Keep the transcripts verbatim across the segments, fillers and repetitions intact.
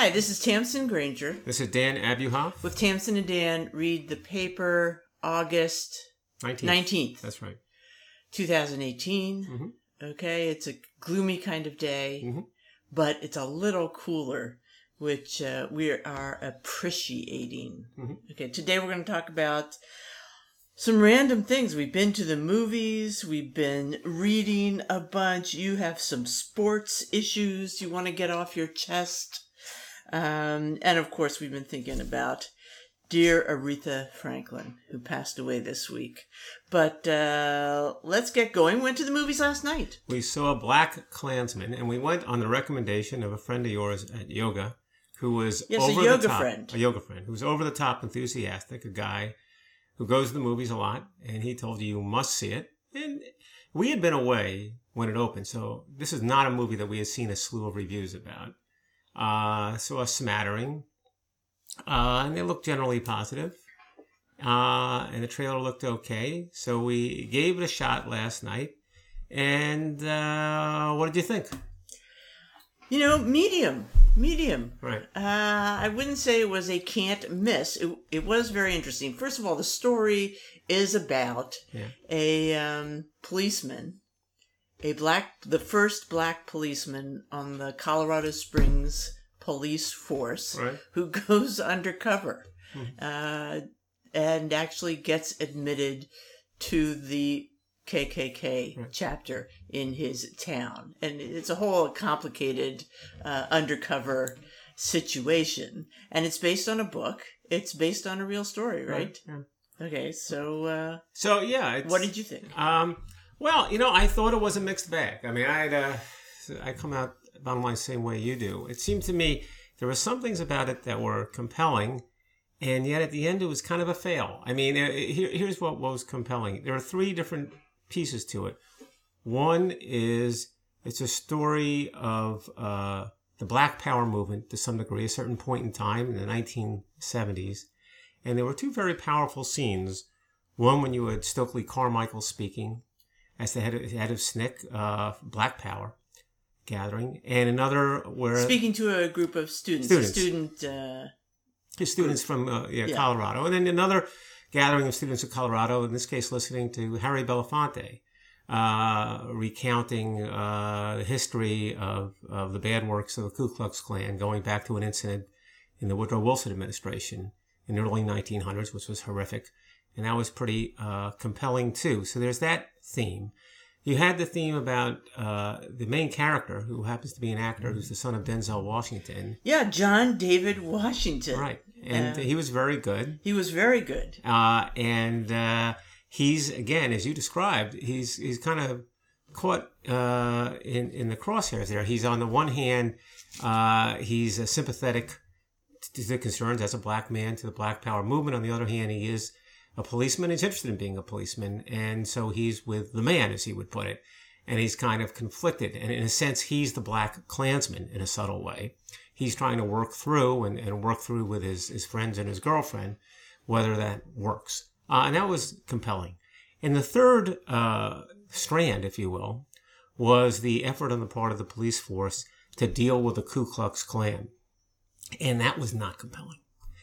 Hi, this is Tamsin Granger. This is Dan Abuhoff. With Tamsin and Dan, read the paper August nineteenth. nineteenth. That's right. twenty eighteen. Mm-hmm. Okay, it's a gloomy kind of day, mm-hmm. but it's a little cooler, which uh, we are appreciating. Mm-hmm. Okay, today we're going to talk about some random things. We've been to the movies. We've been reading a bunch. You have some sports issues you want to get off your chest. Um, and of course, we've been thinking about dear Aretha Franklin, who passed away this week. But uh, let's get going. Went to the movies last night. We saw Black Klansman, and we went on the recommendation of a friend of yours at yoga, who was yes, over a yoga the top, friend. a yoga friend, who was over the top enthusiastic, a guy who goes to the movies a lot, and he told you you must see it. And we had been away when it opened, so this is not a movie that we had seen a slew of reviews about. Uh, so a smattering, uh, and they looked generally positive. Uh, and the trailer looked okay. So we gave it a shot last night. And, uh, what did you think? You know, medium, medium. Right. Uh, I wouldn't say it was a can't miss. It, it was very interesting. First of all, the story is about yeah. a, um, policeman. A black, the first black policeman on the Colorado Springs police force, right. who goes undercover, mm-hmm. uh, and actually gets admitted to the K K K right. chapter in his town. And it's a whole complicated, uh, undercover situation. And it's based on a book. It's based on a real story, right? right. Yeah. Okay. So, uh, so yeah, it's, what did you think? Um, Well, you know, I thought it was a mixed bag. I mean, I'd, uh, I come out bottom line the same way you do. It seemed to me there were some things about it that were compelling, and yet at the end it was kind of a fail. I mean, here, here's what was compelling. There are three different pieces to it. One is it's a story of uh, the Black Power movement to some degree, a certain point in time in the nineteen seventies. And there were two very powerful scenes. One when you had Stokely Carmichael speaking as the head of, head of S N C C, uh, Black Power gathering, and another where... Speaking to a group of students. Students. A student... Uh, students from uh, yeah, yeah. Colorado. And then another gathering of students of Colorado, in this case listening to Harry Belafonte, uh, recounting uh, the history of, of the bad works of the Ku Klux Klan, going back to an incident in the Woodrow Wilson administration in the early nineteen hundreds, which was horrific. And that was pretty uh, compelling, too. So there's that theme. You had the theme about uh, the main character, who happens to be an actor, who's the son of Denzel Washington. Yeah, John David Washington. Right. And uh, he was very good. He was very good. Uh, and uh, he's, again, as you described, he's he's kind of caught uh, in, in the crosshairs there. He's on the one hand, uh, he's uh, sympathetic to the concerns as a black man to the Black Power movement. On the other hand, he is a policeman. He's interested in being a policeman. And so he's with the man, as he would put it. And he's kind of conflicted. And in a sense, he's the Black Klansman in a subtle way. He's trying to work through and, and work through with his, his friends and his girlfriend, whether that works. Uh, and that was compelling. And the third uh, strand, if you will, was the effort on the part of the police force to deal with the Ku Klux Klan. And that was not compelling.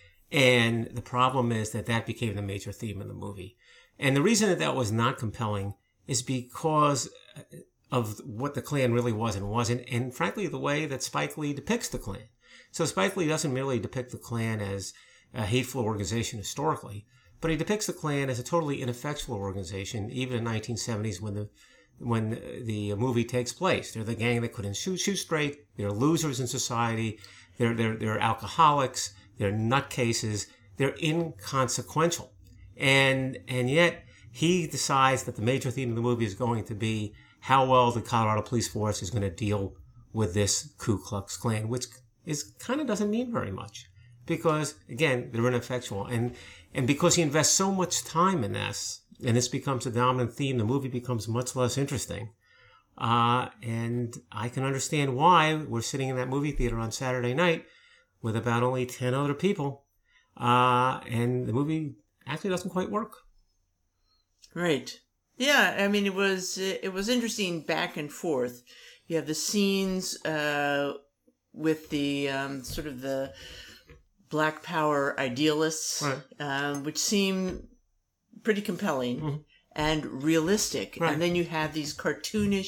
And the problem is that that became the major theme in the movie. And the reason that that was not compelling is because of what the Klan really was and wasn't, and frankly, the way that Spike Lee depicts the Klan. So Spike Lee doesn't merely depict the Klan as a hateful organization historically, but he depicts the Klan as a totally ineffectual organization, even in the nineteen seventies when the when the movie takes place. They're the gang that couldn't shoot, shoot straight. They're losers in society. They're, they're, they're alcoholics. They're nutcases. They're inconsequential. And, and yet he decides that the major theme of the movie is going to be how well the Colorado police force is going to deal with this Ku Klux Klan, which is kind of doesn't mean very much because, again, they're ineffectual. And, and because he invests so much time in this, and this becomes a dominant theme, the movie becomes much less interesting. Uh, and I can understand why we're sitting in that movie theater on Saturday night with about only ten other people. Uh, and the movie actually doesn't quite work. Right. Yeah, I mean, it was, it was interesting back and forth. You have the scenes, uh, with the um, sort of the Black Power idealists, Right. um, which seem pretty compelling Mm-hmm. and realistic. Right. And then you have these cartoonish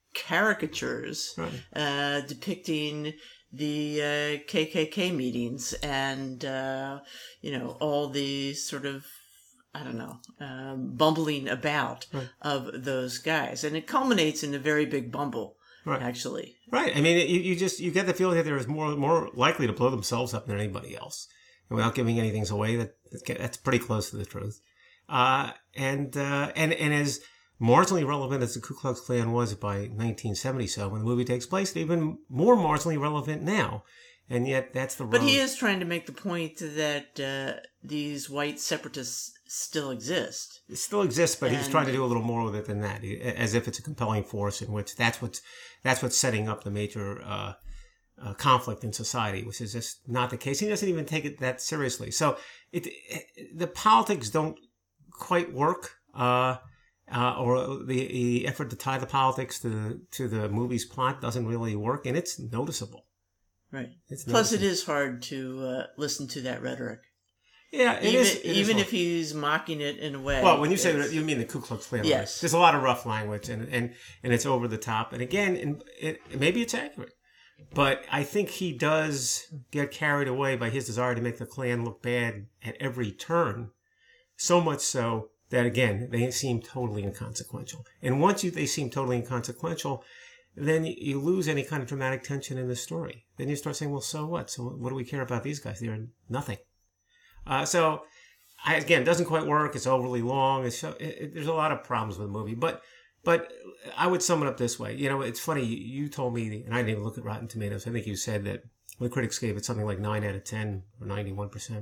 caricatures Right. uh, depicting the uh, K K K meetings and, uh, you know, all the sort of, I don't know, um, bumbling about Right. of those guys. And it culminates in a very big bumble, Right. actually. Right. I mean, you, you just you get the feeling that they're more more likely to blow themselves up than anybody else, and without giving anything away, that that's pretty close to the truth. Uh, and uh, and and as marginally relevant as the Ku Klux Klan was by nineteen seventy, so when the movie takes place, it's even more marginally relevant now. And yet, that's the But road. he is trying to make the point that uh, these white separatists still exist. It still exists, but he's And- trying to do a little more with it than that, as if it's a compelling force in which that's what's that's what's setting up the major uh, uh, conflict in society, which is just not the case. He doesn't even take it that seriously. So it, it the politics don't quite work, uh, uh, or the, the effort to tie the politics to the, to the movie's plot doesn't really work, and it's noticeable. Right. It's Plus, it noticeable. is hard to uh, listen to that rhetoric. Yeah, it even is- it is even hard. if he's mocking it in a way. Well, when you say it's- that, you mean the Ku Klux Klan. Yes. Right? There's a lot of rough language, and, and, and it's over the top. And again, and it, maybe it's accurate, but I think he does get carried away by his desire to make the Klan look bad at every turn, so much so that, again, they seem totally inconsequential. And once you, they seem totally inconsequential, then you, you lose any kind of dramatic tension in the story. Then you start saying, well, so what? So what do we care about these guys? They're nothing. Uh, so, I, again, it doesn't quite work. It's overly long. It's, it, it, there's a lot of problems with the movie. But but I would sum it up this way. You know, it's funny. You, you told me, and I didn't even look at Rotten Tomatoes. I think you said that the critics gave it something like nine out of ten or ninety-one percent.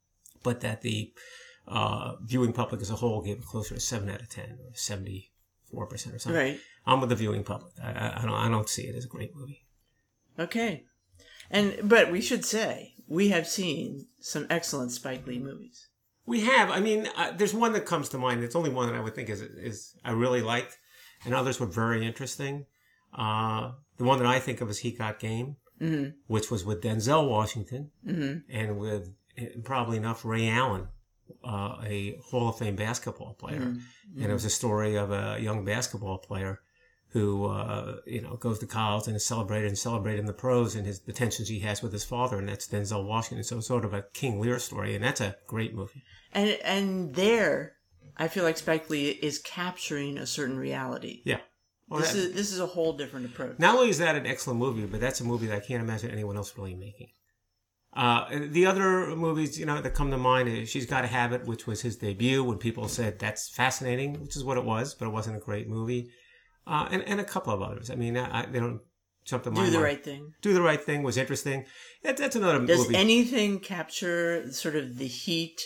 But that the uh, viewing public as a whole gave it closer to seven out of ten or seventy-four percent or something. Right. I'm with the viewing public. I, I, I, don't, I don't see it as a great movie. Okay. And but we should say we have seen some excellent Spike Lee movies. We have. I mean, uh, there's one that comes to mind. It's only one that I would think is is I really liked, and others were very interesting. Uh, the one that I think of is Heat Got Game, Mm-hmm. which was with Denzel Washington Mm-hmm. and with eh, probably enough Ray Allen, uh, a Hall of Fame basketball player. Mm-hmm. And it was a story of a young basketball player who, uh, you know, goes to college and is celebrated and celebrated in the pros and his the tensions he has with his father, and that's Denzel Washington. So it's sort of a King Lear story, and that's a great movie. And and there, I feel like Spike Lee is capturing a certain reality. Yeah. Well, This that- is this is a whole different approach. not only is that an excellent movie, but that's a movie that I can't imagine anyone else really making. Uh, the other movies, you know, that come to mind is She's Got a Habit, which was his debut when people said that's fascinating, which is what it was, but it wasn't a great movie. Uh, and, and a couple of others. I mean, I, I, they don't jump to my Do mind. the right thing. Do the Right Thing was interesting. That, that's another Does movie. anything capture sort of the heat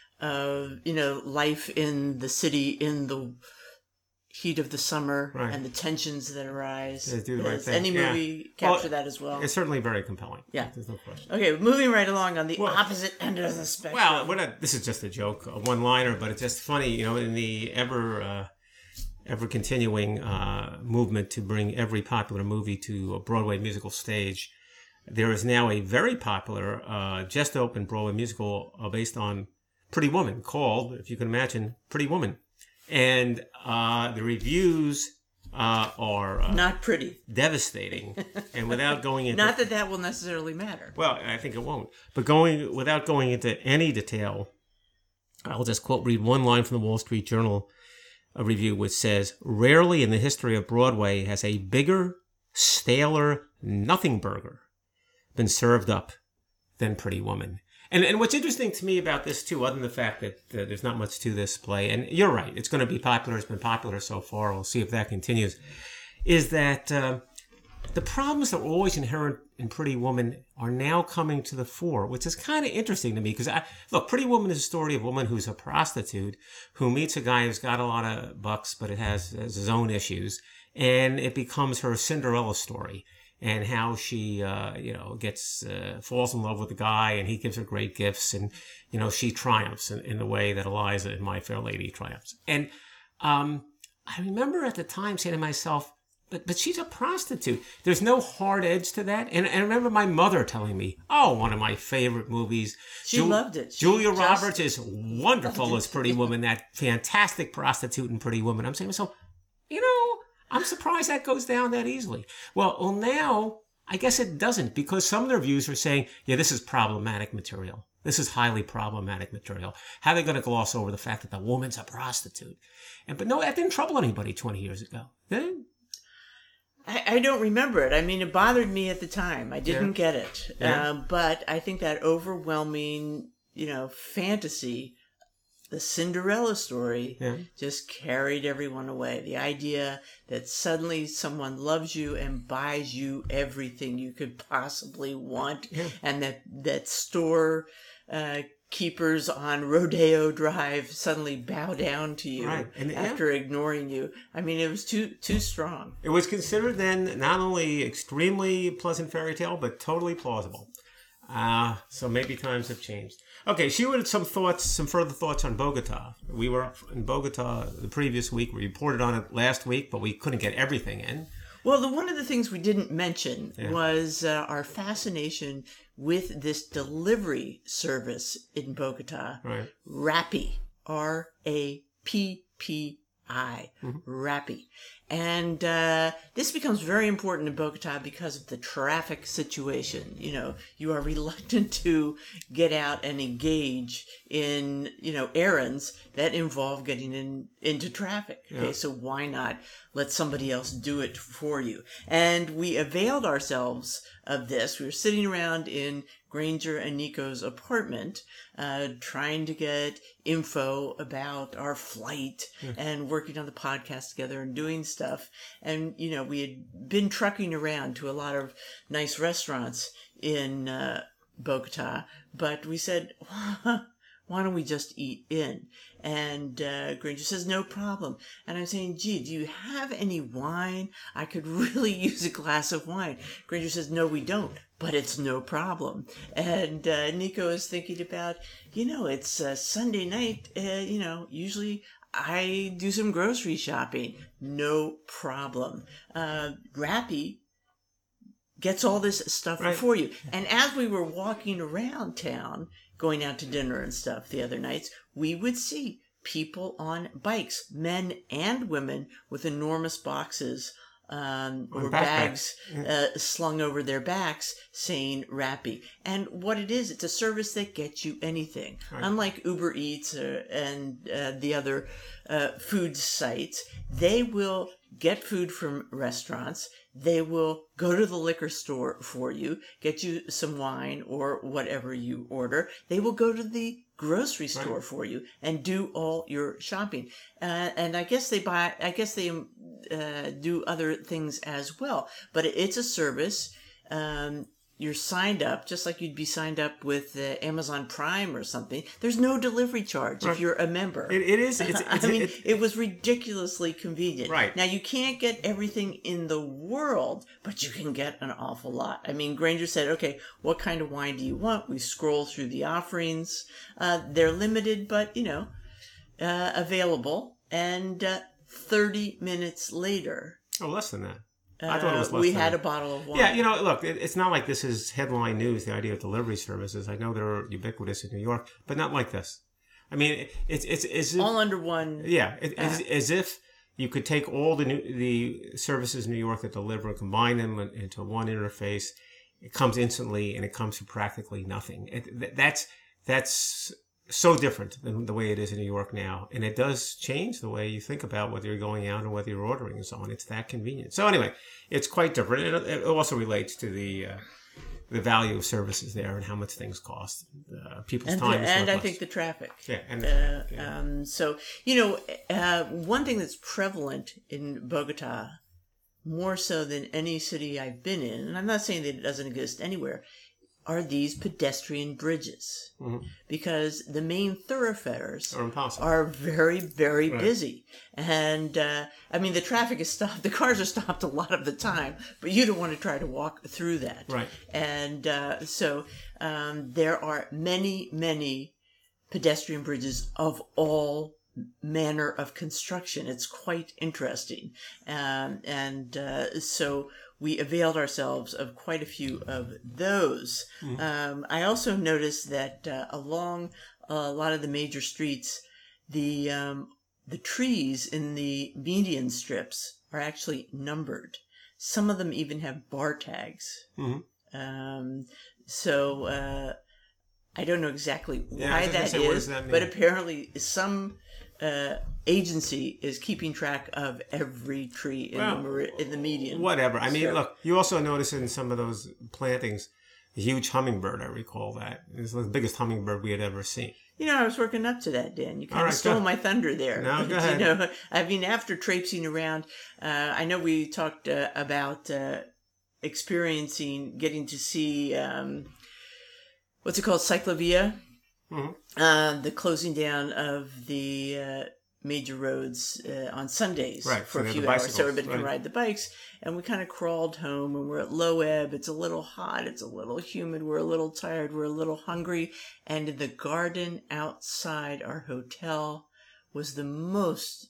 of, you know, life in the city in the heat of the summer Right. and the tensions that arise? Yeah, Do the Right Does Thing. any Yeah. movie Well, capture that as well? It's certainly very compelling. Yeah. There's no question. Okay, moving right along on the Well- opposite end of the spectrum. Well, we're not, this is just a joke, a one-liner, but it's just funny, you know, in the ever, uh, ever continuing uh, movement to bring every popular movie to a Broadway musical stage. There is now a very popular, uh, just opened Broadway musical uh, based on Pretty Woman called, if you can imagine, Pretty Woman. And uh, the reviews uh, are uh, Not pretty. devastating. And without going into Not that that will necessarily matter. well, I think it won't. But going without going into any detail, I'll just quote read one line from the Wall Street Journal a review, which says, "Rarely in the history of Broadway has a bigger, staler nothing burger been served up than Pretty Woman." And and what's interesting to me about this too, other than the fact that uh, there's not much to this play, and you're right, it's going to be popular. It's been popular so far. We'll see if that continues. Is that uh, the problems that were always inherent in Pretty Woman are now coming to the fore, which is kind of interesting to me because, I, look, Pretty Woman is a story of a woman who's a prostitute who meets a guy who's got a lot of bucks, but it has, has his own issues, and it becomes her Cinderella story and how she, uh, you know, gets uh, falls in love with the guy, and he gives her great gifts, and you know she triumphs in, in the way that Eliza in My Fair Lady triumphs. And um, I remember at the time saying to myself, But but she's a prostitute. There's no hard edge to that. And, and I remember my mother telling me, oh, one of my favorite movies. She Ju- loved it. She Julia just Roberts is wonderful as Pretty Woman, that fantastic prostitute in Pretty Woman. I'm saying to myself, you know, I'm surprised that goes down that easily. Well, well, now, I guess it doesn't, because some of the reviews are saying, yeah, this is problematic material. This is highly problematic material. How are they going to gloss over the fact that the woman's a prostitute? And But no, that didn't trouble anybody twenty years ago. Did it? I, I don't remember it. I mean, it bothered me at the time. I didn't Yeah. get it. Yeah. Um, but I think that overwhelming, you know, fantasy, the Cinderella story, Yeah. just carried everyone away. The idea that suddenly someone loves you and buys you everything you could possibly want, Yeah. and that, that store uh, keepers on Rodeo Drive suddenly bow down to you Right. And, yeah. after ignoring you. I mean, it was too too strong. It was considered then not only extremely pleasant fairy tale, but totally plausible. Uh, so maybe times have changed. Okay, she had some thoughts, some further thoughts on Bogota. We were in Bogota the previous week. We reported on it last week, but we couldn't get everything in. Well, the, one of the things we didn't mention Yeah. was uh, our fascination with this delivery service in Bogota, Right. Rappi, R A P P I, Mm-hmm. Rappi. And uh, this becomes very important in Bogota because of the traffic situation. You know, you are reluctant to get out and engage in, you know, errands that involve getting in into traffic. Okay, Yeah. so why not let somebody else do it for you? And we availed ourselves of this. We were sitting around in Granger and Nico's apartment, uh, trying to get info about our flight and working on the podcast together and doing stuff. And, you know, we had been trucking around to a lot of nice restaurants in uh, Bogota, but we said, why don't we just eat in? And uh, Granger says, no problem. And I'm saying, gee, do you have any wine? I could really use a glass of wine. Granger says, no, we don't, but it's no problem. And uh, Nico is thinking about, you know, it's uh, Sunday night, uh, you know, usually I do some grocery shopping. No problem. Uh, Rappi gets all this stuff Right. for you. And as we were walking around town, going out to dinner and stuff the other nights, we would see people on bikes, men and women, with enormous boxes um, Or or backpacks. bags uh, slung over their backs saying Rappi. And what it is, it's a service that gets you anything. Right. Unlike Uber Eats uh, and uh, the other uh, food sites, they will get food from restaurants. They will go to the liquor store for you, get you some wine or whatever you order. They will go to the grocery store Right. for you and do all your shopping. Uh, and I guess they buy, I guess they uh, do other things as well. But it's a service. Um, you're signed up just like you'd be signed up with uh, Amazon Prime or something. There's no delivery charge Right. if you're a member. It, it is. It's, it's, I mean, it- it was ridiculously convenient. Right. Now, you can't get everything in the world, but you can get an awful lot. I mean, Granger said, okay, what kind of wine do you want? We scroll through the offerings. Uh, they're limited, but, you know, uh, available. And uh, thirty minutes later, oh, less than that. uh, I thought it was less we than had that. a bottle of wine. Yeah, you know, look, it, it's not like this is headline news, the idea of delivery services. I know they're ubiquitous in New York, but not like this. I mean, it, it's it's as if, All under one. yeah, it, as, as if you could take all the new, the services in New York that deliver and combine them in- into one interface. It comes instantly, and it comes for practically nothing. It, th- that's that's so different than the way it is in New York now, and it does change the way you think about whether you're going out and whether you're ordering and so on. It's that convenient. So anyway, it's quite different. It, it also relates to the uh, the value of services there and how much things cost. Uh, people's And, time is and worth I less. think the traffic. yeah, and Uh, yeah. um, so, you know, uh, one thing that's prevalent in Bogota, more so than any city I've been in, and I'm not saying that it doesn't exist anywhere, are these pedestrian bridges. Mhm. Because the main thoroughfares Or impossible. are very, very Right. busy. And, uh, I mean, the traffic is stopped, the cars are stopped a lot of the time, but you don't want to try to walk through that. Right. And uh, so um, there are many, many pedestrian bridges of all manner of construction. It's quite interesting. Um, and uh, so we availed ourselves of quite a few of those. Mm-hmm. Um, I also noticed that uh, along a lot of the major streets, the um, the trees in the median strips are actually numbered. Some of them even have bar tags. Mm-hmm. Um, so uh, I don't know exactly why yeah, that say, is, that but apparently some uh, agency is keeping track of every tree in, well, the, in the median. Whatever. I mean, so, look, you also notice in some of those plantings, a huge hummingbird, I recall that. It's the biggest hummingbird we had ever seen. You know, I was working up to that, Dan. You kind right, of stole my thunder there. No, go ahead. You know, I mean, after traipsing around, uh, I know we talked uh, about uh, experiencing, getting to see, um, what's it called, Cyclovia? Mm-hmm. Uh, the closing down of the uh, major roads uh, on Sundays right, for so a few hours, so everybody right. can ride the bikes. And we kind of crawled home, and we're at low ebb. It's a little hot. It's a little humid. We're a little tired. We're a little hungry. And in the garden outside our hotel was the most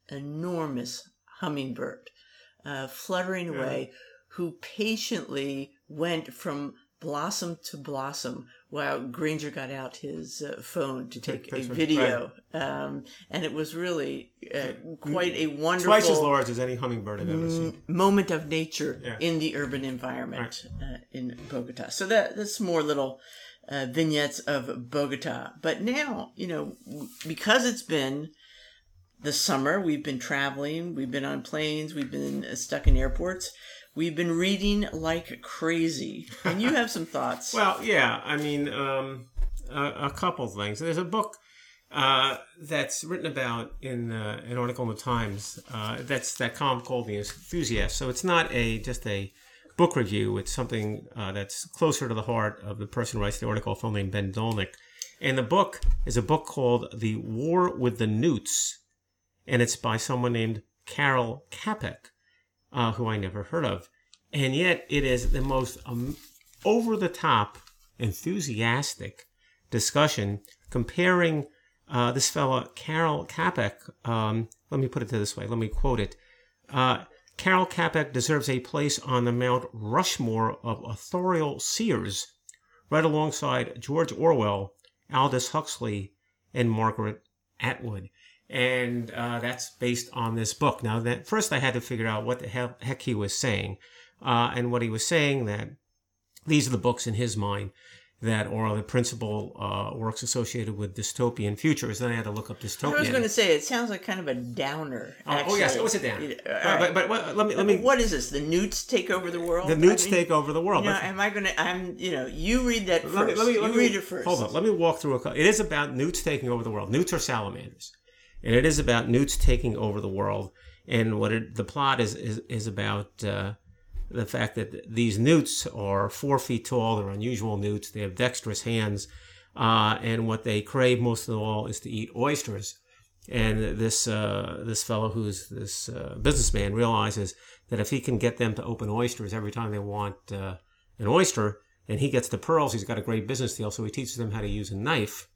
enormous hummingbird uh, fluttering yeah. away, who patiently went from blossom to blossom while Granger got out his uh, phone to take a video. Right. Um, and it was really uh, quite a wonderful... Twice as large as any hummingbird I've ever seen. ...moment of nature yeah. in the urban environment right. uh, in Bogota. So that that's more little uh, vignettes of Bogota. But now, you know, because it's been the summer, we've been traveling, we've been on planes, we've been stuck in airports... We've been reading like crazy. And you have some thoughts. Well, yeah. I mean, um, a, a couple things. There's a book uh, that's written about in uh, an article in the Times. Uh, that's that column called The Enthusiast. So it's not a just a book review. It's something uh, that's closer to the heart of the person who writes the article, a fellow named Ben Dolnick. And the book is a book called The War with the Newts. And it's by someone named Carol Capek. Uh, who I never heard of. And yet it is the most um, over-the-top, enthusiastic discussion comparing uh, this fella, Carol Capek, um, let me put it this way, let me quote it. Uh, Carol Capek deserves a place on the Mount Rushmore of authorial seers, right alongside George Orwell, Aldous Huxley, and Margaret Atwood. And uh, that's based on this book. Now, that first I had to figure out what the hell, heck he was saying. Uh, and what he was saying that these are the books in his mind that are the principal uh, works associated with dystopian futures. Then I had to look up dystopian. I was going to say, it sounds like kind of a downer. Oh, oh yes, it was a downer. Uh, right. But, but what, let me let me. What is this? The newts take over the world? The newts I mean, take over the world. You know, am I going to? I'm. You know, you read that first. Let me, let me, let you me, read it first. Hold on. Let me walk through a. It is about newts taking over the world. Newts are salamanders. And it is about newts taking over the world. And what it, the plot is is, is about uh, the fact that these newts are four feet tall. They're unusual newts. They have dexterous hands. Uh, and what they crave most of all is to eat oysters. And this uh, this fellow who's this uh, businessman realizes that if he can get them to open oysters every time they want uh, an oyster, and he gets the pearls, he's got a great business deal. So he teaches them how to use a knife.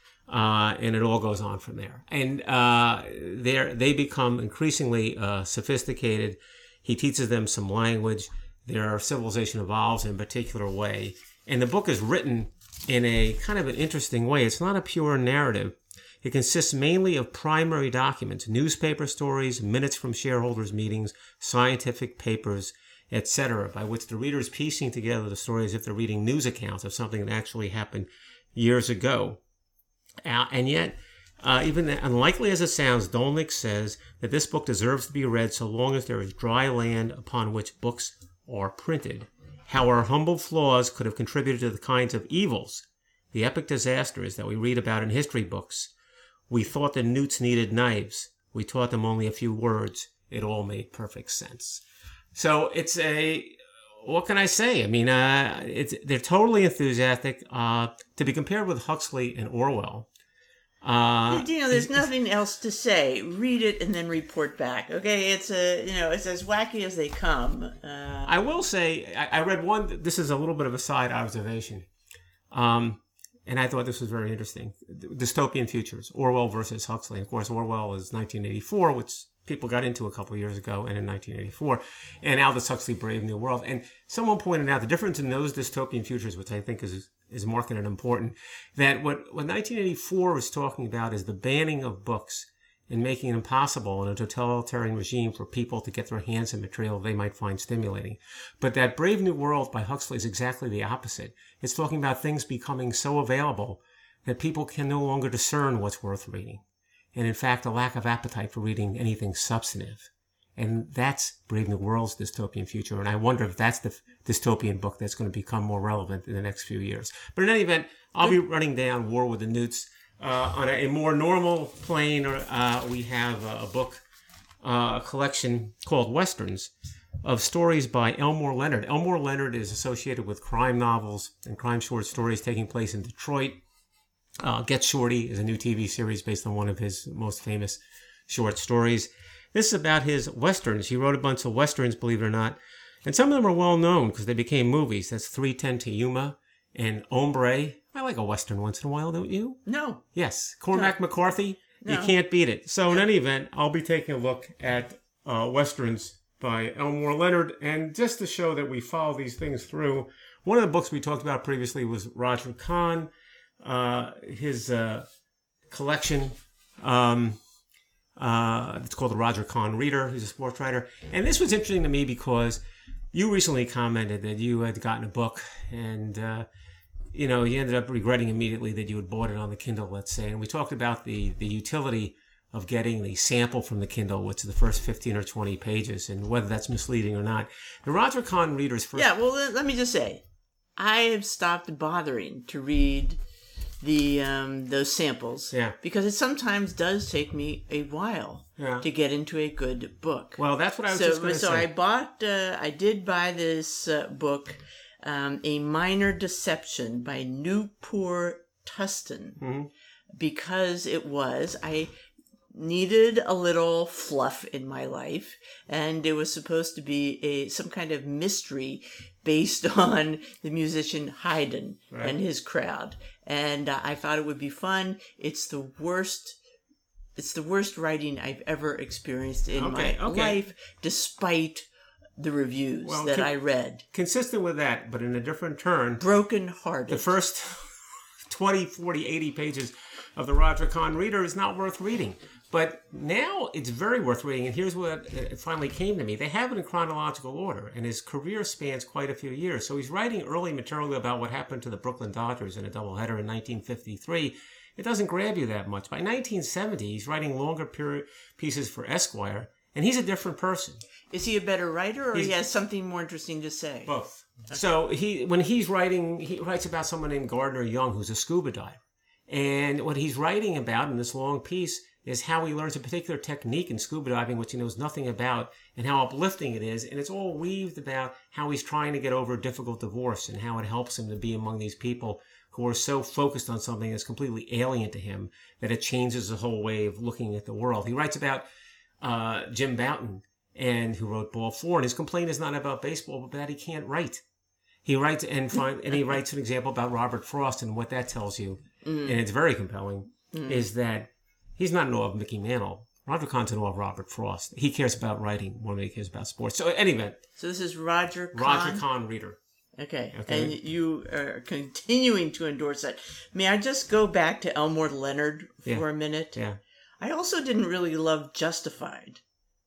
Uh, and it all goes on from there. And uh, they become increasingly uh, sophisticated. He teaches them some language. Their civilization evolves in a particular way. And the book is written in a kind of an interesting way. It's not a pure narrative. It consists mainly of primary documents, newspaper stories, minutes from shareholders' meetings, scientific papers, et cetera, by which the reader is piecing together the story as if they're reading news accounts of something that actually happened years ago. Uh, and yet, uh, even unlikely as it sounds, Dolnick says that this book deserves to be read so long as there is dry land upon which books are printed. How our humble flaws could have contributed to the kinds of evils, the epic disasters that we read about in history books. We thought the newts needed knives. We taught them only a few words. It all made perfect sense. So it's a... What can I say? I mean, uh, it's they're totally enthusiastic. Uh, to be compared with Huxley and Orwell. Uh, you know, there's nothing else to say. Read it and then report back. Okay, it's a you know, it's as wacky as they come. Uh, I will say, I, I read one. This is a little bit of a side observation. Um, and I thought this was very interesting. Dystopian futures, Orwell versus Huxley. Of course, Orwell is nineteen eighty-four, which people got into a couple of years ago, and in nineteen eighty-four, and Aldous Huxley, Brave New World. And someone pointed out the difference in those dystopian futures, which I think is is marked and important, that what, what nineteen eighty-four was talking about is the banning of books and making it impossible in a totalitarian regime for people to get their hands on material they might find stimulating. But that Brave New World by Huxley is exactly the opposite. It's talking about things becoming so available that people can no longer discern what's worth reading. And in fact, a lack of appetite for reading anything substantive. And that's Brave New World's dystopian future. And I wonder if that's the dystopian book that's going to become more relevant in the next few years. But in any event, I'll be running down War with the Newts. Uh, on a, a more normal plane, uh, we have a, a book, uh, a collection called Westerns of stories by Elmore Leonard. Elmore Leonard is associated with crime novels and crime short stories taking place in Detroit. Uh, Get Shorty is a new T V series based on one of his most famous short stories. This is about his Westerns. He wrote a bunch of Westerns, believe it or not. And some of them are well known because they became movies. That's three ten to Yuma and Hombre. I like a Western once in a while, don't you? No. Yes. Cormac no. McCarthy, no. You can't beat it. So in any event, I'll be taking a look at uh, Westerns by Elmore Leonard. And just to show that we follow these things through, one of the books we talked about previously was Roger Kahn, uh, his uh, collection. Um, uh, it's called the Roger Kahn Reader. He's a sports writer. And this was interesting to me because you recently commented that you had gotten a book and... Uh, you know, you ended up regretting immediately that you had bought it on the Kindle, let's say. And we talked about the, the utility of getting the sample from the Kindle, which is the first fifteen or twenty pages, and whether that's misleading or not. The Roger Kahn Reader's first... Yeah, well, let me just say, I have stopped bothering to read the um, those samples. Yeah. Because it sometimes does take me a while yeah. to get into a good book. Well, that's what I was so, just going to so say. So I bought, uh, I did buy this uh, book... Um, A Minor Deception by Newport Tustin, mm-hmm. because it was, I needed a little fluff in my life, and it was supposed to be a some kind of mystery based on the musician Haydn right. and his crowd. And uh, I thought it would be fun. It's the worst... It's the worst writing I've ever experienced in okay, my okay. life, despite... the reviews well, that con- I read. Consistent with that, but in a different turn. Broken hearted. The first twenty, forty, eighty pages of the Roger Kahn Reader is not worth reading. But now it's very worth reading, and here's what it finally came to me. They have it in chronological order, and his career spans quite a few years. So he's writing early material about what happened to the Brooklyn Dodgers in a doubleheader in nineteen fifty-three. It doesn't grab you that much. By nineteen seventy, he's writing longer period pieces for Esquire, and he's a different person. Is he a better writer, or he's, he has something more interesting to say? Both. Okay. So he, when he's writing, he writes about someone named Gardner Young, who's a scuba diver. And what he's writing about in this long piece is how he learns a particular technique in scuba diving, which he knows nothing about, and how uplifting it is. And it's all weaved about how he's trying to get over a difficult divorce and how it helps him to be among these people who are so focused on something that's completely alien to him that it changes the whole way of looking at the world. He writes about uh, Jim Bouton, and who wrote Ball Four, and his complaint is not about baseball, but that he can't write. He writes and find, and he writes an example about Robert Frost, and what that tells you, mm. and it's very compelling, mm. is that he's not in awe of Mickey Mantle. Roger Kahn's in awe of Robert Frost. He cares about writing more than he cares about sports. So anyway. So this is Roger Kahn? Roger Kahn Reader. Okay. okay, and you are continuing to endorse that. May I just go back to Elmore Leonard for yeah. a minute? Yeah. I also didn't really love Justified.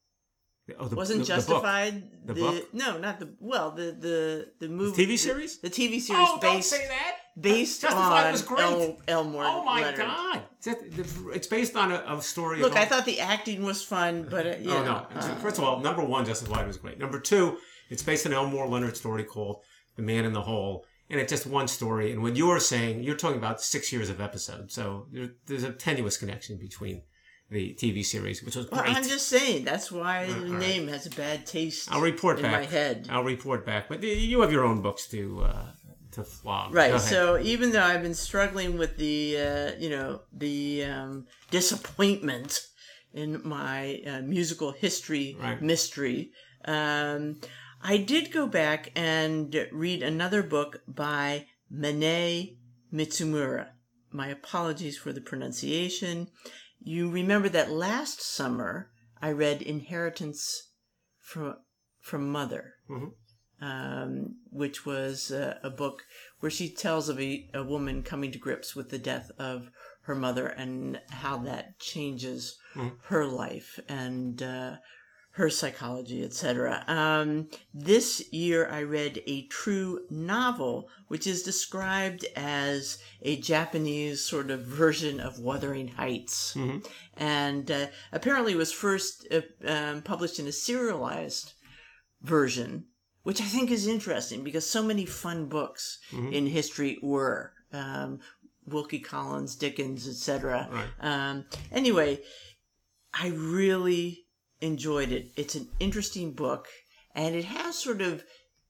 Oh, the, Wasn't the, Justified the, the, the book? No, not the well the the the movie the T V series the, the T V series oh, based don't say that. based Justified on was great. El, Elmore oh my Leonard. God, it's based on a, a story. Look, of I thought the acting was fun, but uh, you oh know, no. Uh, First of all, number one, Justified was great. Number two, it's based on an Elmore Leonard story called The Man in the Hole. And it's just one story. And when you're saying, you're talking about six years of episodes. So there, there's a tenuous connection between the T V series, which was great. Well, I'm just saying, that's why uh, the right. name has a bad taste I'll report in back. my head. I'll report back. But you have your own books to uh, to flog. Right. So even though I've been struggling with the, uh, you know, the um, disappointment in my uh, musical history right. mystery, um, I did go back and read another book by Manet Mitsumura. My apologies for the pronunciation. You remember that last summer I read Inheritance from from Mother, Mm-hmm. um, which was uh, a book where she tells of a, a woman coming to grips with the death of her mother and how that changes Mm-hmm. her life and uh, her psychology, et cetera. Um, this year I read a true novel, which is described as a Japanese sort of version of Wuthering Heights. Mm-hmm. And uh, apparently it was first uh, um, published in a serialized version, which I think is interesting because so many fun books Mm-hmm. in history were. Um, Wilkie Collins, Dickens, et cetera. Right. Um, anyway, I really enjoyed it. It's an interesting book, and it has sort of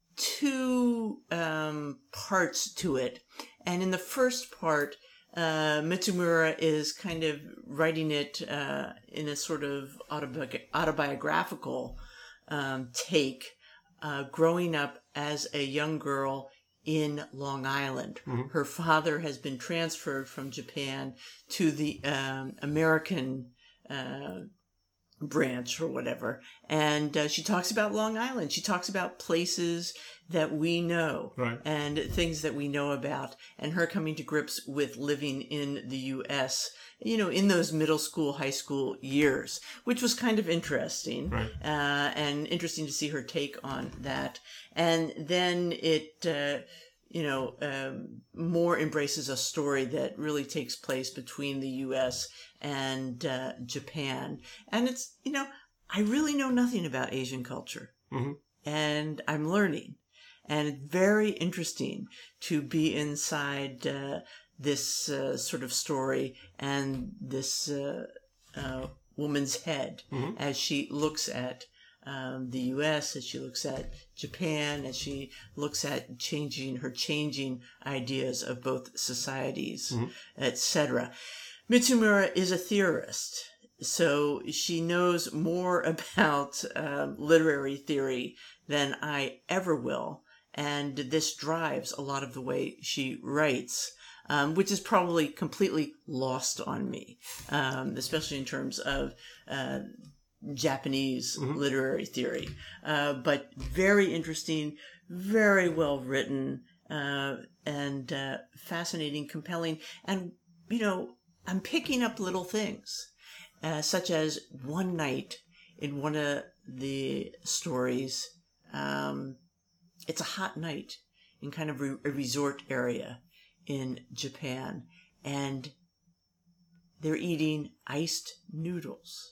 two um, parts to it. And in the first part, uh, Mitsumura is kind of writing it uh, in a sort of autobi- autobiographical um, take, uh, growing up as a young girl in Long Island. Mm-hmm. Her father has been transferred from Japan to the um, American uh, branch or whatever. And uh, she talks about Long Island. She talks about places that we know Right. and things that we know about, and her coming to grips with living in the U S, you know, in those middle school, high school years, which was kind of interesting. Right. Uh, and interesting to see her take on that. And then it, uh, you know, um, more embraces a story that really takes place between the U S and uh, Japan. And it's, you know, I really know nothing about Asian culture. Mm-hmm. And I'm learning. And it's very interesting to be inside uh, this uh, sort of story and this uh, uh, woman's head Mm-hmm. as she looks at um, the U S, as she looks at Japan, as she looks at changing her changing ideas of both societies, Mm-hmm. et cetera. Mitsumura is a theorist, so she knows more about uh, literary theory than I ever will, and this drives a lot of the way she writes, um, which is probably completely lost on me, um, especially in terms of uh, Japanese Mm-hmm. literary theory. Uh, but very interesting, very well written, uh, and uh, fascinating, compelling, and, you know, I'm picking up little things, uh, such as one night in one of the stories, um, it's a hot night in kind of re- a resort area in Japan, and they're eating iced noodles,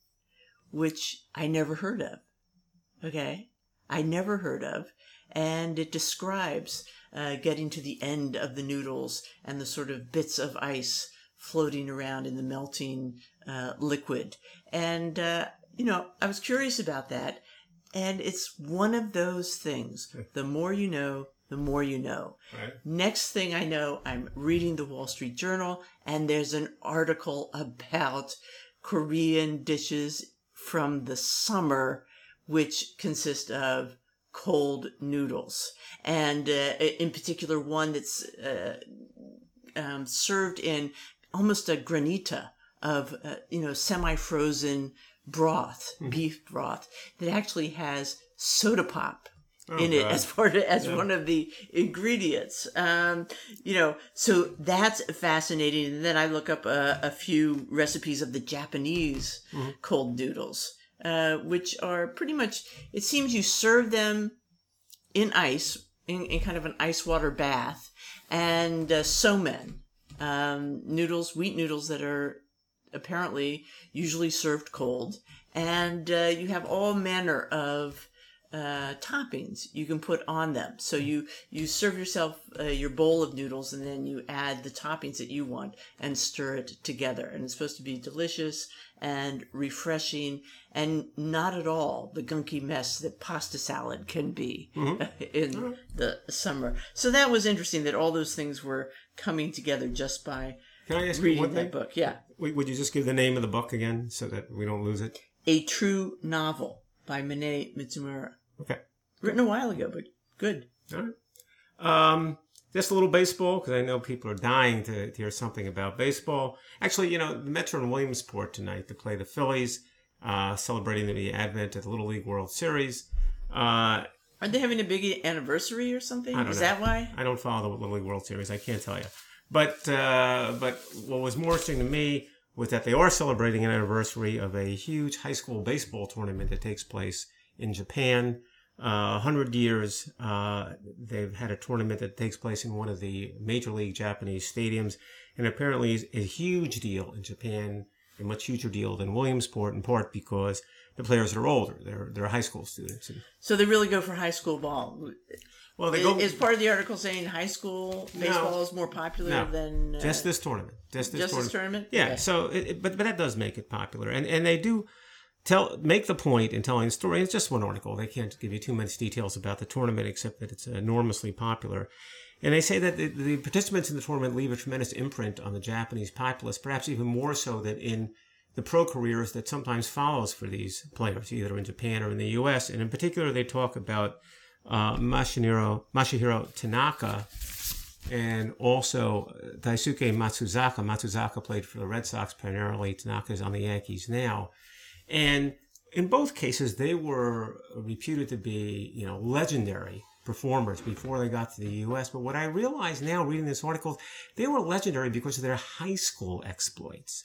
which I never heard of. Okay? I never heard of. And it describes uh, getting to the end of the noodles and the sort of bits of ice floating around in the melting uh, liquid. And, uh, you know, I was curious about that. And it's one of those things. The more you know, the more you know. Right. Next thing I know, I'm reading the Wall Street Journal, and there's an article about Korean dishes from the summer, which consist of cold noodles. And uh, in particular, one that's uh, um, served in almost a granita of, uh, you know, semi-frozen broth, mm-hmm. beef broth, that actually has soda pop oh, in God. it as part of, as yeah. one of the ingredients. Um, you know, so that's fascinating. And then I look up a, a few recipes of the Japanese mm-hmm. cold noodles, uh, which are pretty much, it seems you serve them in ice, in, in kind of an ice water bath, and uh, somen, um, noodles, wheat noodles that are apparently usually served cold, and uh, you have all manner of uh, toppings you can put on them. So you you serve yourself uh, your bowl of noodles, and then you add the toppings that you want and stir it together. And it's supposed to be delicious and refreshing, and not at all the gunky mess that pasta salad can be mm-hmm. in mm-hmm. the summer. So that was interesting that all those things were coming together just by Can I ask reading you one that thing? book. Yeah. Would you just give the name of the book again so that we don't lose it? A True Novel by Mine Mitsumura. Okay. Written a while ago, but good. All right. Um, just a little baseball, because I know people are dying to, to hear something about baseball. Actually, you know, the Mets are in Williamsport tonight to play the Phillies, uh, celebrating the advent of the Little League World Series. Uh, Are they having a big anniversary or something? I don't Is know. that why? I don't follow the Little League World Series. I can't tell you. But uh, but what was more interesting to me was that they are celebrating an anniversary of a huge high school baseball tournament that takes place in Japan. Uh, one hundred years, uh, they've had a tournament that takes place in one of the major league Japanese stadiums, and apparently is a huge deal in Japan, a much huger deal than Williamsport, in part because the players are older. They're they're high school students. And, So they really go for high school ball. well, they Is, go. is part of the article saying high school baseball No. is more popular No. than uh, just this tournament. Just this just tournament. this tournament? Yeah. Okay. So, it, it- but but that does make it popular, and and they do tell make the point in telling the story. It's just one article. They can't give you too much details about the tournament, except that it's enormously popular. And they say that the, the participants in the tournament leave a tremendous imprint on the Japanese populace, perhaps even more so than in the pro careers that sometimes follows for these players, either in Japan or in the U S. And in particular, they talk about uh, Masahiro, Masahiro Tanaka and also Daisuke Matsuzaka. Matsuzaka played for the Red Sox primarily. Tanaka's on the Yankees now. And in both cases, they were reputed to be, you know, legendary performers before they got to the U S. But what I realize now reading this article, they were legendary because of their high school exploits.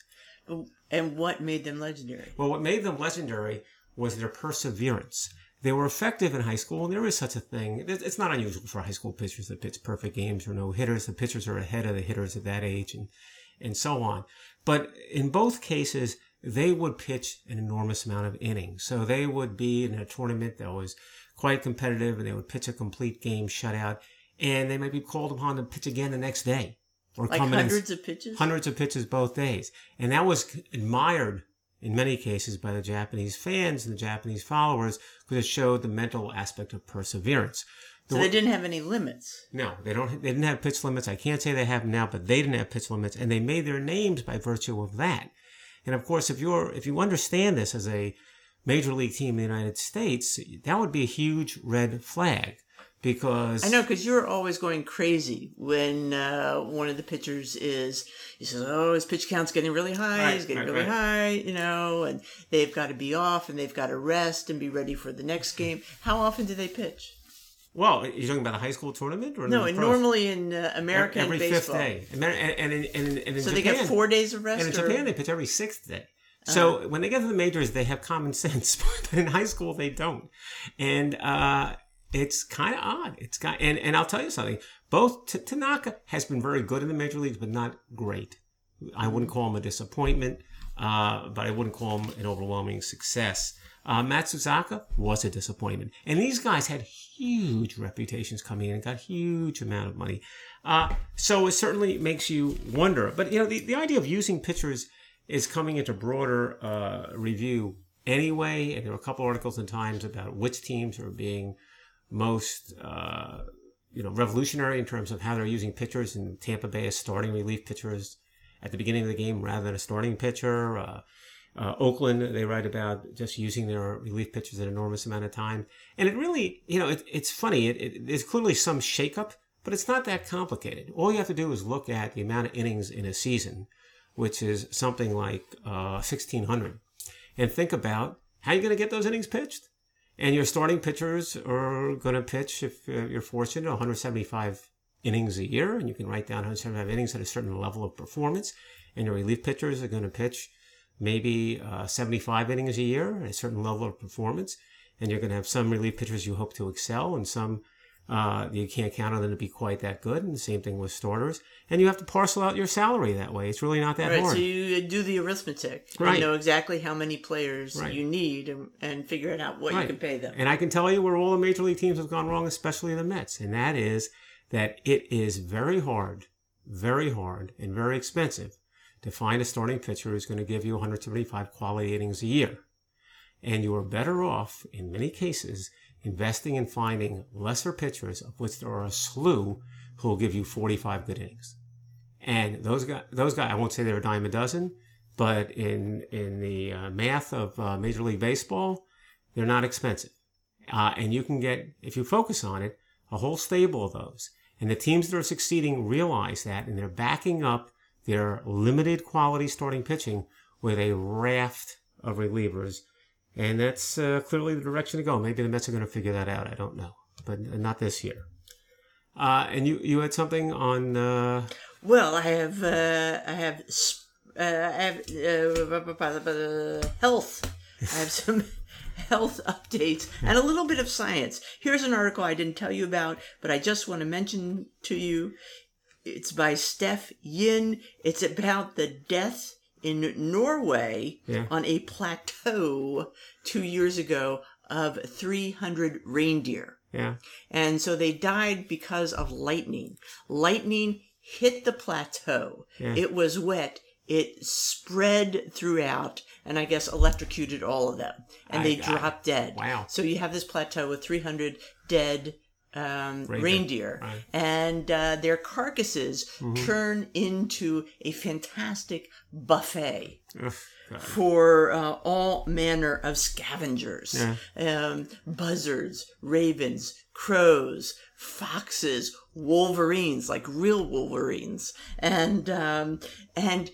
And what made them legendary? Well, what made them legendary was their perseverance. They were effective in high school, and there is such a thing. It's not unusual for high school pitchers to pitch perfect games or no hitters. The pitchers are ahead of the hitters at that age, and, and so on. But in both cases, they would pitch an enormous amount of innings. So they would be in a tournament that was quite competitive, and they would pitch a complete game shutout, and they might be called upon to pitch again the next day. Or Like come in hundreds of pitches? Hundreds of pitches both days. And that was admired in many cases by the Japanese fans and the Japanese followers because it showed the mental aspect of perseverance. The So they didn't have any limits. No, they don't. They didn't have pitch limits. I can't say they have them now, but they didn't have pitch limits, and they made their names by virtue of that. And of course, if you're if you understand this as a major league team in the United States, that would be a huge red flag. Because I know, because you're always going crazy when uh, one of the pitchers is, he says, oh, his pitch count's getting really high, Right, he's getting right, really right. high, you know, and they've got to be off and they've got to rest and be ready for the next game. How often do they pitch? Well, you're talking about a high school tournament, or No, the and pros? normally in uh, American every baseball. fifth day, and and, and, and, and in So Japan, they get four days of rest? and in or- Japan they pitch every sixth day. So when they get to the majors, they have common sense, but in high school they don't, and uh, it's kind of odd. It's got, and and I'll tell you something. Both T- Tanaka has been very good in the major leagues, but not great. I wouldn't call him a disappointment, uh, but I wouldn't call him an overwhelming success. Uh, Matsuzaka was a disappointment. And these guys had huge reputations coming in and got huge amount of money. Uh, so it certainly makes you wonder. But, you know, the, the idea of using pitchers is coming into broader uh, review anyway. And there were a couple articles in Times about which teams are being most, uh, you know, revolutionary in terms of how they're using pitchers. And Tampa Bay is starting relief pitchers at the beginning of the game rather than a starting pitcher. Uh, Uh, Oakland, they write about just using their relief pitchers an enormous amount of time. And it really, you know, it, it's funny. It, it, there's clearly some shakeup, but it's not that complicated. All you have to do is look at the amount of innings in a season, which is something like uh, sixteen hundred, and think about how you're going to get those innings pitched. And your starting pitchers are going to pitch, if uh, you're fortunate, one hundred seventy-five innings a year, and you can write down one hundred seventy-five innings at a certain level of performance. And your relief pitchers are going to pitch maybe uh, seventy-five innings a year at a certain level of performance. And you're going to have some relief pitchers you hope to excel, and some uh, you can't count on them to be quite that good. And the same thing with starters. And you have to parcel out your salary that way. It's really not that Right, hard. so you do the arithmetic. Right. You know exactly how many players Right. you need and, and figure out what Right. you can pay them. And I can tell you where all the major league teams have gone wrong, especially the Mets. And that is that it is very hard, very hard, and very expensive to find a starting pitcher who's going to give you one hundred seventy-five quality innings a year. And you are better off, in many cases, investing in finding lesser pitchers, of which there are a slew, who will give you forty-five good innings. And those guys, those guys, I won't say they're a dime a dozen, but in in the uh, math of uh, Major League Baseball, they're not expensive. Uh, and you can get, if you focus on it, a whole stable of those. And the teams that are succeeding realize that, and they're backing up their limited quality starting pitching with a raft of relievers. And that's uh, clearly the direction to go. Maybe the Mets are going to figure that out. I don't know. But not this year. Uh, and you, you had something on... Uh... Well, I have... Uh, I have... Uh, I have uh, health. I have some health updates and a little bit of science. Here's an article I didn't tell you about, but I just want to mention to you. It's by Steph Yin. It's about the death in Norway yeah. on a plateau two years ago of three hundred reindeer. Yeah. And so they died because of lightning. Lightning hit the plateau. Yeah. It was wet. It spread throughout and I guess electrocuted all of them. And I, they dropped I, dead. Wow. So you have this plateau with three hundred dead um, reindeer. reindeer. Right. And uh, their carcasses mm-hmm. turn into a fantastic buffet. Ugh. For uh, all manner of scavengers, yeah. um, buzzards, ravens, crows, foxes, wolverines, like real wolverines, and um, and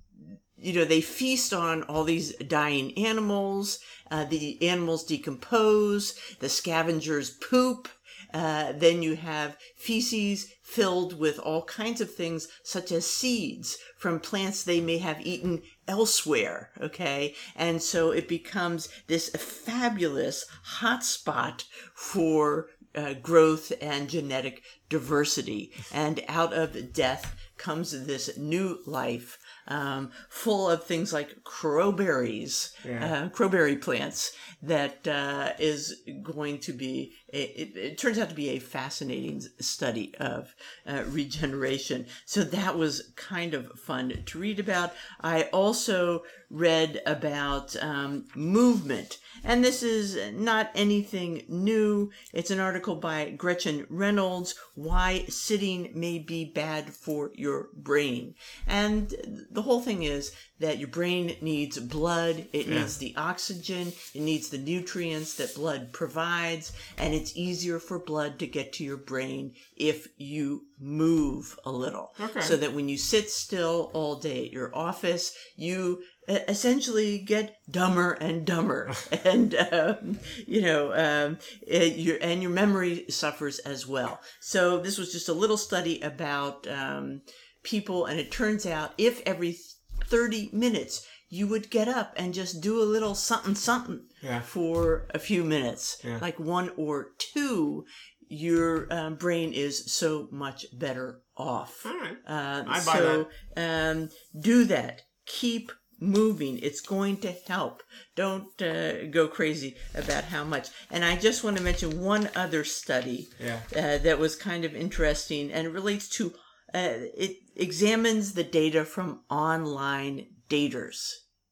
you know they feast on all these dying animals. Uh, the animals decompose. The scavengers poop. Uh, then you have feces filled with all kinds of things, such as seeds from plants they may have eaten elsewhere, okay? And so it becomes this fabulous hotspot for uh, growth and genetic diversity. And out of death comes this new life, um, full of things like crowberries, yeah. uh, crowberry plants, that uh, is going to be, a, it, it turns out to be a fascinating study of uh, regeneration. So that was kind of fun to read about. I also read about um, movement. And this is not anything new. It's an article by Gretchen Reynolds, Why Sitting May Be Bad for Your Brain. And the whole thing is that your brain needs blood, it yeah. needs the oxygen, it needs the nutrients that blood provides, and it's easier for blood to get to your brain if you move a little. Okay. So that when you sit still all day at your office, you essentially get dumber and dumber, and um, you know, um, it, your and your memory suffers as well. So this was just a little study about um, people, and it turns out if every thirty minutes you would get up and just do a little something something yeah. for a few minutes, yeah. like one or two, your um, brain is so much better off. All right. Uh, I buy so that. Um, do that. Keep moving. It's going to help. Don't uh, go crazy about how much. And I just want to mention one other study yeah. uh, that was kind of interesting, and it relates to, uh, it examines the data from online daters.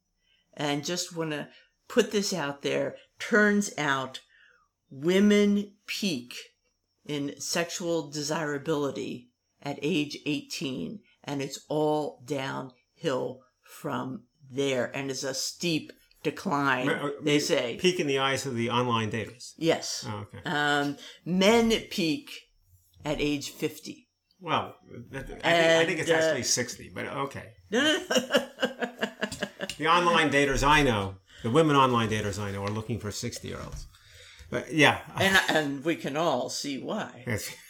And just want to put this out there. Turns out women peak in sexual desirability at age eighteen, and it's all downhill from there, and it's a steep decline, they say. Peak in the eyes of the online daters. Yes. Oh, okay. Um, men peak at age fifty. Well, I think, and, I think it's uh, actually sixty, but okay. No, no, no. The online daters I know, the women online daters I know, are looking for sixty-year-olds. But yeah. And, and we can all see why.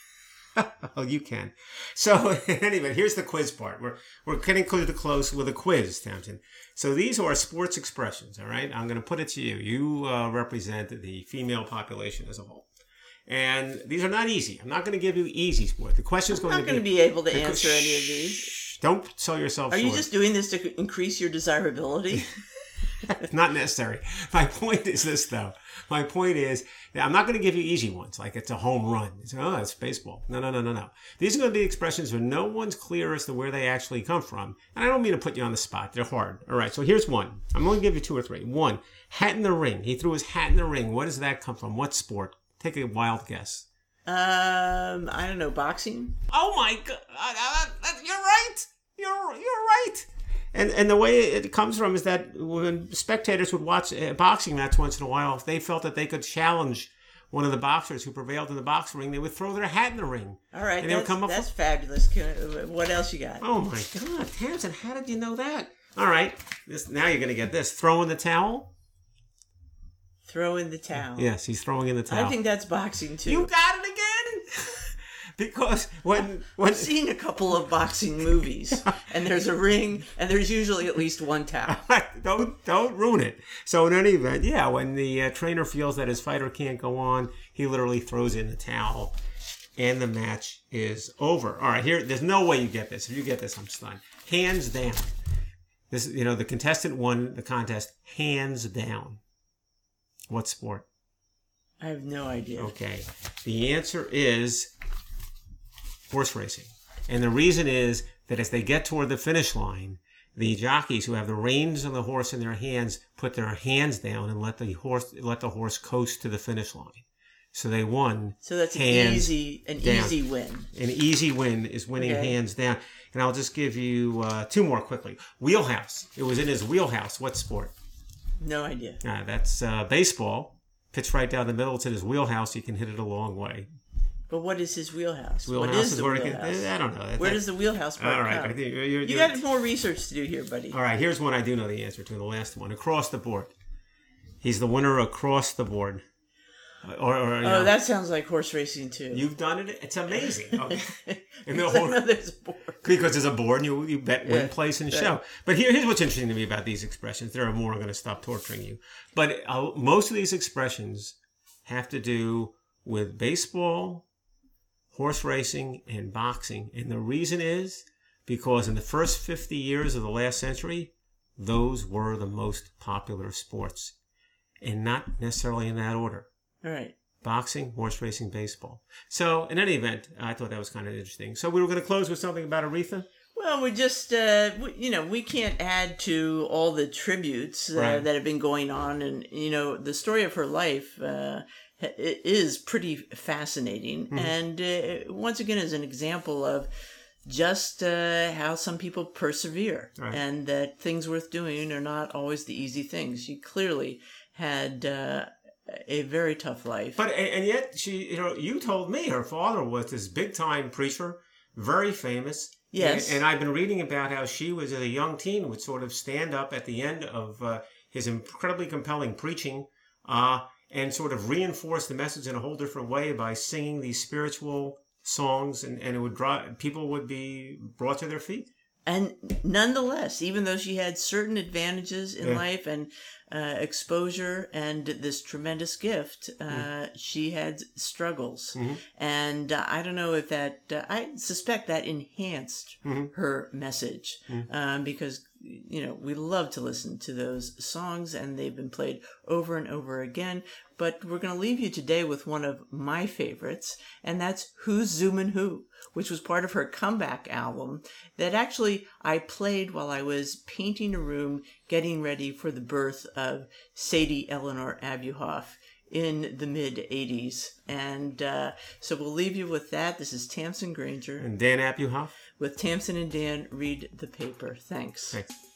Well, you can. So anyway, here's the quiz part. We're we're getting close to close with a quiz, Tamsin. So these are sports expressions, all right? I'm going to put it to you. You uh, represent the female population as a whole. And these are not easy. I'm not going to give you easy sport. The question is going I'm not to be... going to be able to the, answer shh, any of these. Don't sell yourself Are short. you just doing this to increase your desirability? Not necessary. My point is this, though. My point is, that I'm not going to give you easy ones, like it's a home run. It's, oh, it's baseball. No, no, no, no, no. These are going to be expressions where no one's clear as to where they actually come from. And I don't mean to put you on the spot. They're hard. All right, so here's one. I'm going to give you two or three. One, hat in the ring. He threw his hat in the ring. Where does that come from? What sport? Take a wild guess. Um, I don't know, boxing? Oh, my God. You're right. You're, you're right. And and the way it comes from is that when spectators would watch a boxing match once in a while, if they felt that they could challenge one of the boxers who prevailed in the box ring, they would throw their hat in the ring. All right, and they would that's, come up that's with, fabulous. Can, what else you got? Oh my God, Tamsin, how did you know that? All right, this now you're going to get this. Throw in the towel. Throw in the towel. Yes, he's throwing in the towel. I think that's boxing too. You got it again. Because when when I've seen a couple of boxing movies, and there's a ring, and there's usually at least one towel. don't don't ruin it. So in any event, yeah, when the uh, trainer feels that his fighter can't go on, he literally throws in the towel, and the match is over. All right, here, there's no way you get this. If you get this, I'm stunned. Hands down. This, you know, the contestant won the contest hands down. What sport? I have no idea. Okay, the answer is horse racing. And the reason is that as they get toward the finish line, the jockeys who have the reins on the horse in their hands put their hands down and let the horse let the horse coast to the finish line. So they won. So that's an easy an down. easy win. An easy win is winning Okay. hands down. And I'll just give you uh, two more quickly. Wheelhouse. It was in his wheelhouse. What sport? No idea. Uh, that's uh, baseball. Pitched right down the middle. It's in his wheelhouse. You can hit it a long way. But what is his wheelhouse? Wheelhouse what is is the where it wheelhouse? can, I don't know. Where does the wheelhouse part All right. come? I think you're, you're, You you're- got more research to do here, buddy. All right, here's one I do know the answer to, the last one. Across the board. He's the winner across the board. Or, or, you Oh, know, that sounds like horse racing too. You've done it. It's amazing. Okay. And the Because I whole- know there's a board. because there's a board and you, you bet win, Yeah, place, and yeah. show. But here, here's what's interesting to me about these expressions. There are more. I'm going to stop torturing you. But uh, most of these expressions have to do with baseball, horse racing, and boxing. And the reason is because in the first fifty years of the last century, those were the most popular sports. And not necessarily in that order. All right. Boxing, horse racing, baseball. So, in any event, I thought that was kind of interesting. So, we were going to close with something about Aretha? Well, we just, uh, we, you know, we can't add to all the tributes uh, Right. that have been going on. And, you know, the story of her life uh, it is pretty fascinating. Mm-hmm. And uh, once again, is an example of just uh, how some people persevere Right. and that things worth doing are not always the easy things. She clearly had uh, a very tough life. But, and and yet, she, you know, you told me her father was this big time preacher, very famous. Yes. And, and I've been reading about how she was, as a young teen, would sort of stand up at the end of uh, his incredibly compelling preaching uh, and sort of reinforce the message in a whole different way by singing these spiritual songs, and, and it would draw, people would be brought to their feet. And nonetheless, even though she had certain advantages in Yeah. life and uh, exposure and this tremendous gift, uh, Mm. she had struggles. Mhm. And uh, I don't know if that, uh, I suspect that enhanced Mhm. her message Mm. um, because, you know, we love to listen to those songs and they've been played over and over again. But we're going to leave you today with one of my favorites, and that's Who's Zoomin' Who, which was part of her comeback album that actually I played while I was painting a room getting ready for the birth of Sadie Eleanor Abuhoff in the mid-eighties. And uh, so we'll leave you with that. This is Tamsin Granger. And Dan Abuhoff. With Tamsin and Dan, read the paper. Thanks. Thanks.